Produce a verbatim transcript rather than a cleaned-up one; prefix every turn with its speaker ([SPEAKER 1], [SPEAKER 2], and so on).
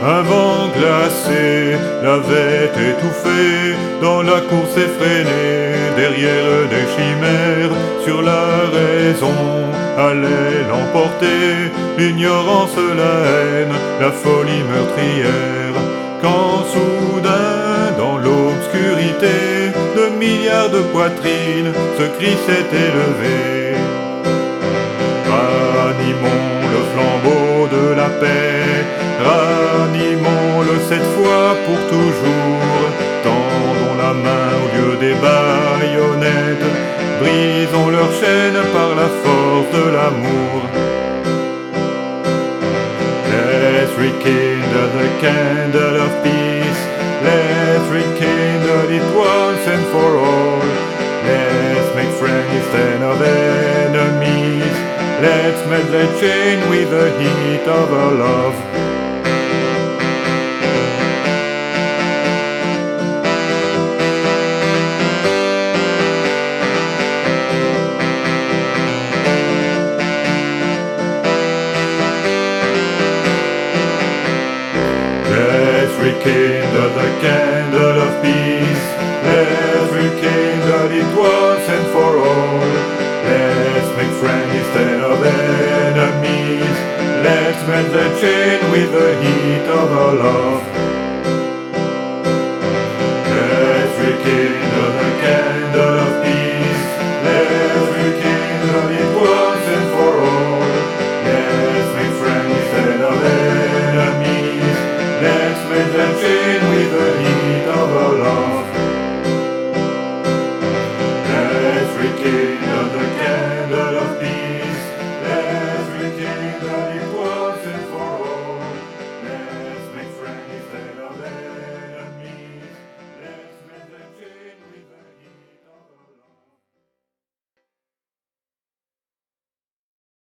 [SPEAKER 1] Un vent glacé l'avait étouffé dans la course effrénée, derrière des chimères, sur la raison allait l'emporter, l'ignorance, la haine, la folie meurtrière. Quand soudain, dans l'obscurité, de milliards de poitrines, ce cri s'est élevé. Ranimons le flambeau de la paix, ranimons-le cette fois pour toujours. Tendons la main au lieu des baïonnettes, brisons leurs chaînes par la force de l'amour. Let's rekindle the candle of peace, let's rekindle it once and for all. Let's make friends instead of enemies, let's melt the chain with the heat of our love. Let's rekindle the candle of peace, let's rekindle it once and for all. Let's make friends instead of enemies, let's melt the chain with the heat of our love.